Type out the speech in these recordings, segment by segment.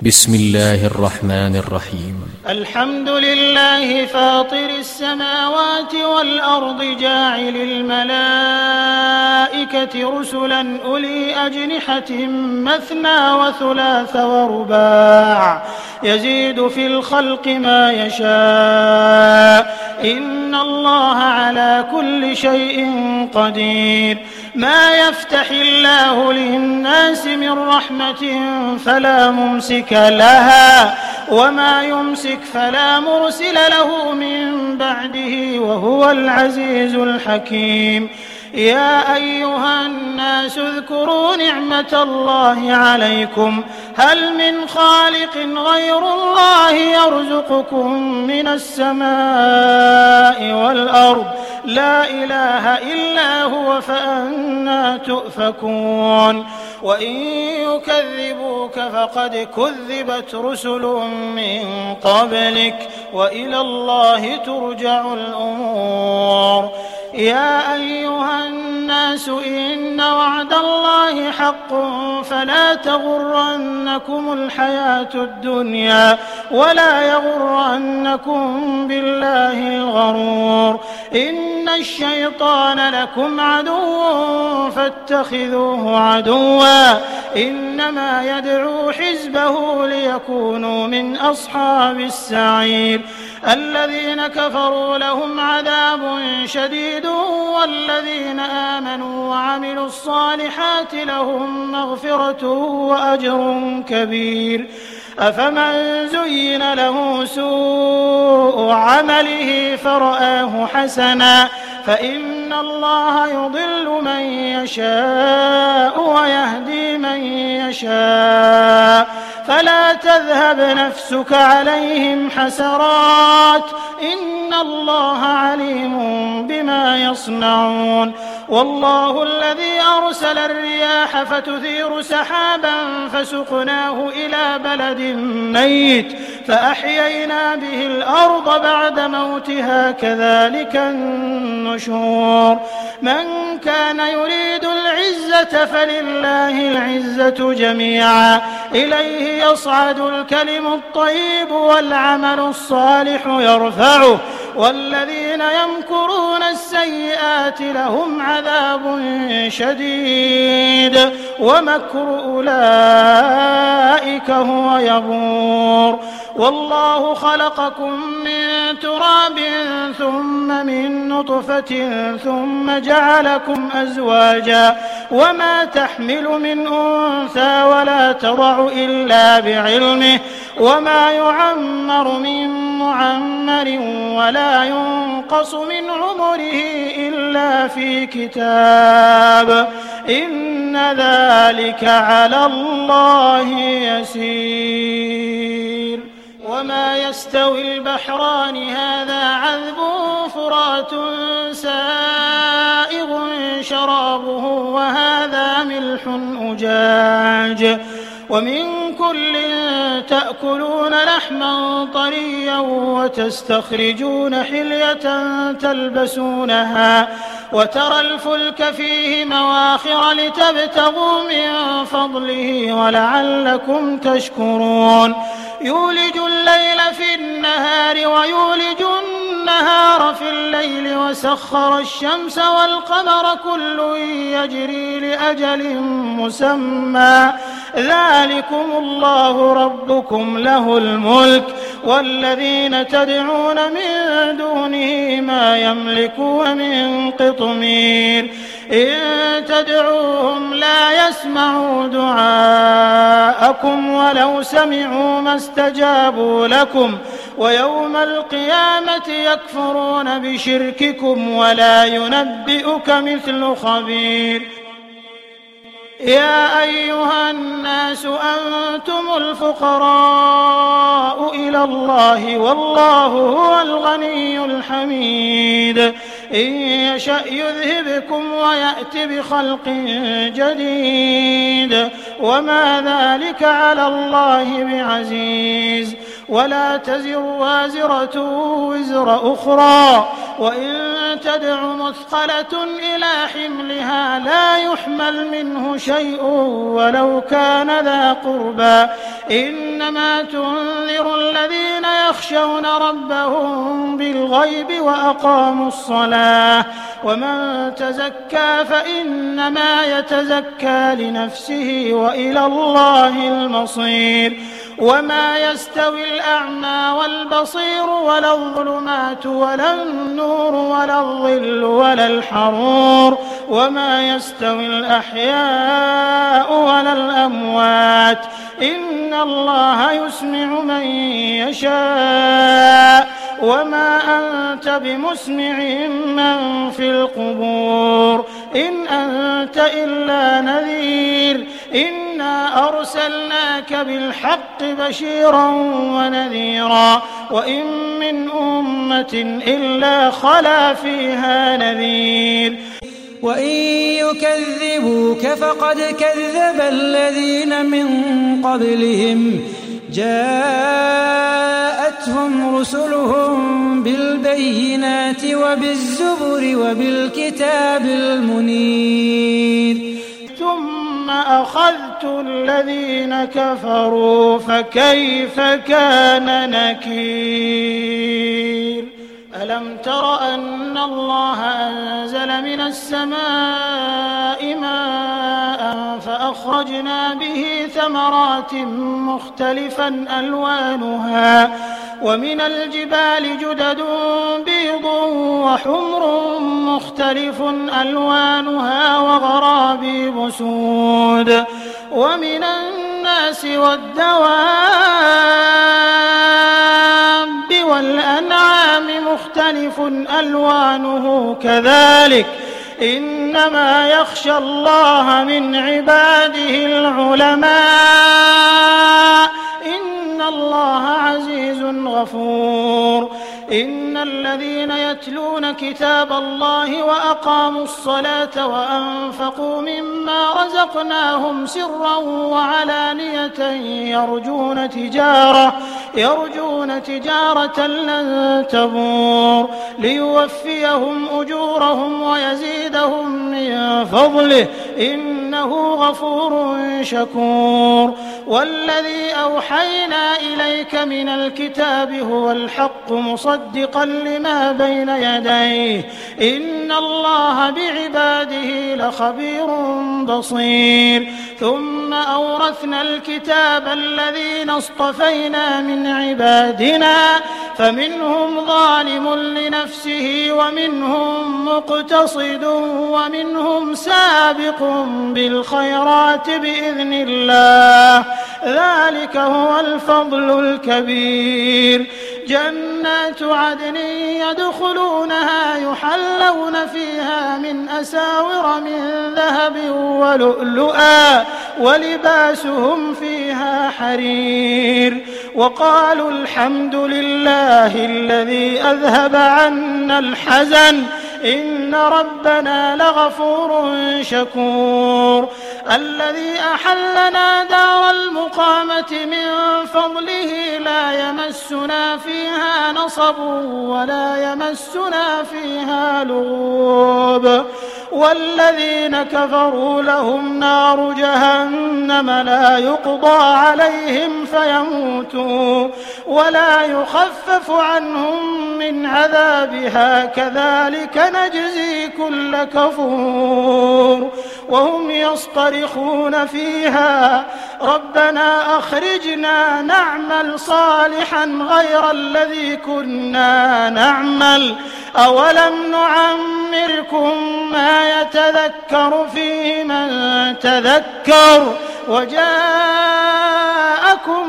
بسم الله الرحمن الرحيم. الحمد لله فاطر السماوات والأرض جاعل الملائكة رسلا أولي أجنحة مثنى وثلاث ورباع يزيد في الخلق ما يشاء إن الله على كل شيء قدير. ما يفتح الله للناس من رحمة فلا ممسك لها وما يمسك فلا مرسل له من بعده وهو العزيز الحكيم. يا أيها الناس اذكروا نعمة الله عليكم هل من خالق غير الله يرزقكم من السماء والأرض لا إله إلا هو فأنى تؤفكون. وإن يكذبوك فقد كذبت رسل من قبلك وإلى الله ترجع الأمور. يا أيها الناس إن وعد الله حق فلا تغرنكم الحياة الدنيا ولا يغرنكم بالله الغرور. إن الشيطان لكم عدو فاتخذوه عدوا إنما يدعو حزبه ليكونوا من أصحاب السعير. الذين كفروا لهم عذاب شديد والذين آمنوا وعملوا الصالحات لهم مغفرة وأجر كبير. أفمن زين له سوء عمله فرآه حسنا فإن الله يضل من يشاء ويهدي من يشاء فلا تذهب نفسك عليهم حسرات إن الله عليم بما يصنعون. والله الذي أرسل الرياح فتثير سحابا فسقناه إلى بلد ميت فأحيينا به الأرض بعد موتها كذلك النشور. من كان يريد العزة فلله العزة جميعا إليه يصعد الكلم الطيب والعمل الصالح يرفعه والذين يمكرون السيئات لهم عذاب شديد ومكر أولئك هو يبور. والله خلقكم من تراب ثم من نطفة ثم جعلكم أزواجا وما تحمل من أنثى ولا تضع إلا بعلمه وما يعمر من معمر ولا ينقص من عمره إلا في كتاب إن ذلك على الله يسير. وما يستوي البحران هذا عذب فرات سائغ شرابه وهذا ملح أجاج ومن كل تأكلون لحما طريا وتستخرجون حلية تلبسونها وترى الفلك فيه مواخر لتبتغوا من فضله ولعلكم تشكرون. يولج الليل في النهار ويولج النهار في الليل وسخر الشمس والقمر كل يجري لأجل مسمى ذلكم الله ربكم له الملك والذين تدعون من دونه ما يملكون من قطمير. إن تدعوهم لا يسمعوا دعاءكم ولو سمعوا ما استجابوا لكم ويوم القيامة يكفرون بشرككم ولا ينبئك مثل خبير. يا أيها الناس أنتم الفقراء إلى الله والله هو الغني الحميد. إن يشأ يذهبكم ويأت بخلق جديد وما ذلك على الله بعزيز. ولا تزر وازرة وزر أخرى وإن تدع مثقلة إلى حملها لا يحمل منه شيء ولو كان ذا قربى إنما تنذر الذين يخشون ربهم بالغيب وأقاموا الصلاة ومن تزكى فإنما يتزكى لنفسه وإلى الله المصير وما يستوي الأعمى والبصير ولا الظلمات ولا النور ولا الظل ولا الحرور وما يستوي الأحياء ولا الأموات إن الله يسمع من يشاء وما أنت بمسمع من في القبور إن أنت إلا نذير إنا أرسلناك بالحق بشيرا ونذيرا وإن من أمة إلا خلا فيها نذير وإن يكذبوك فقد كذب الذين من قبلهم جاءتهم رسلهم بالبينات وبالزبر وبالكتاب المنير ثم أخذت الذين كفروا فكيف كان نكير ألم تر أن الله أنزل من السماء ماء فأخرجنا به ثمرات مختلفا ألوانها ومن الجبال جدد بيض وحمر مختلف ألوانها وغرابيب سود ومن الناس والدواب والأنعام مختلف ألوانه كذلك إنما يخشى الله من عباده العلماء إن الله عزيز غفور إن الذين يتلون كتاب الله وأقاموا الصلاة وأنفقوا مما رزقناهم سرا وعلانية يرجون تجارة لن تبور ليوفيهم أجورهم ويزيدهم من فضله إنه غفور شكور والذي أوحينا إليك من الكتاب هو الحق مصدقا لما بين يديه إن الله بعباده لخبير بصير ثم أورثنا الكتاب الذين اصطفينا من عبادنا فمنهم ظالم لنفسه ومنهم مقتصد ومنهم سابق بالخيرات بإذن الله ذلك هو الفضل الكبير جنات عدن يدخلونها يحلون فيها من أساور من ذهب ولؤلؤا ولباسهم فيها حرير وقالوا الحمد لله الذي أذهب عنا الحزن إن ربنا لغفور شكور الذي أحلنا دار المقامة من فضله لا يمسنا فيها نصب ولا يمسنا فيها لغوب والذين كفروا لهم نار جهنم لا يقضى عليهم فيموتوا ولا يخفف عنهم من عذابها كذلك نجزي كل كفور وهم يصطرخون فيها ربنا أخرجنا نعمل صالحا غير الذي كنا نعمل أولم نعمركم ما يتذكر فيه من تذكر وجاءكم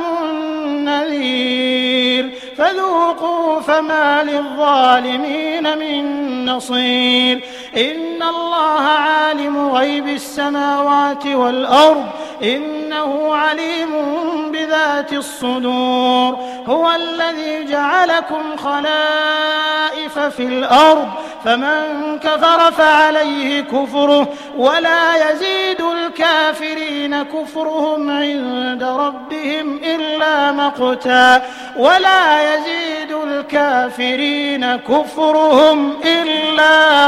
النذير فذوقوا فما للظالمين من نصير إن الله عالم غيب السماوات والأرض إنه عليم بذات ذات الصدور هو الذي جعلكم خلائف في الأرض فمن كفر فعليه كفره ولا يزيد الكافرين كفرهم عند ربهم إلا مقتا ولا يزيد الكافرين كفرهم إلا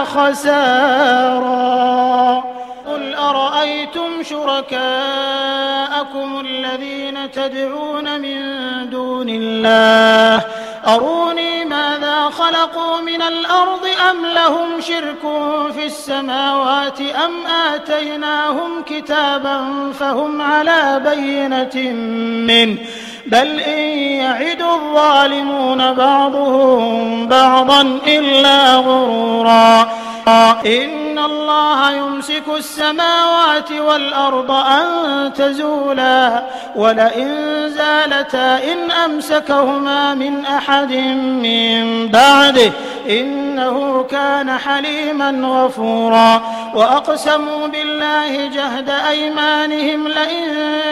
خسارا قل أرأيتم شركاءكم الذين تدعون من دون الله أروني ماذا خلقوا من الأرض أم لهم شرك في السماوات أم آتيناهم كتابا فهم على بينة منه بل إن يعد الظالمون بعضهم بعضا إلا غرورا إن الله يمسك السماوات والأرض أن تزولا ولئن زالتا إن أمسكهما من أحد من بعده إنه كان حليما غفورا وأقسموا بالله جهد أيمانهم لئن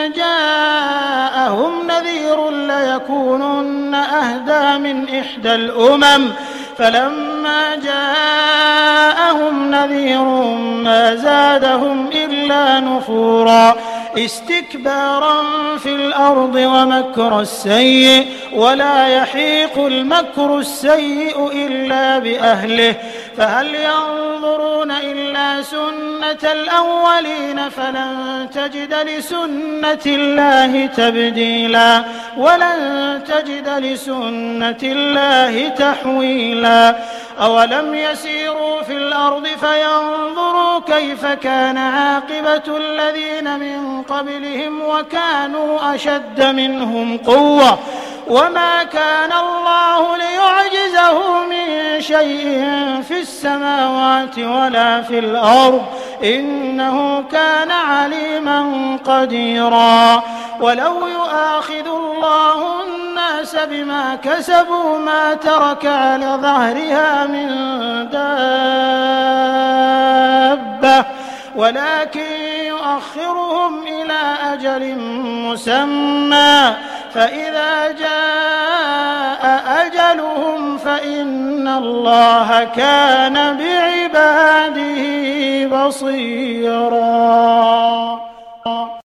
جاءهم نذير ليكونن أهدى من إحدى الأمم فلما جاءهم نذير ما زادهم إلا نفورا استكبارا في الأرض ومكر السيء ولا يحيق المكر السيء إلا بأهله فهل ينظرون إلا سنة الأولين فلن تجد لسنة الله تبديلا ولن تجد لسنة الله تحويلا أولم يسيروا في الأرض فينظروا كيف كان عاقبة الذين من قبلهم وكانوا أشد منهم قوة وما كان الله ليعجزه من شيء في السماوات ولا في الأرض إنه كان عليما قديرا ولو يؤاخذ الله الناس بما كسبوا ما ترك على ظهرها من دابة ولكن يؤخرهم إلى أجل مسمى فإذا جاء أجلهم فإن الله كان بعباده بصيرا.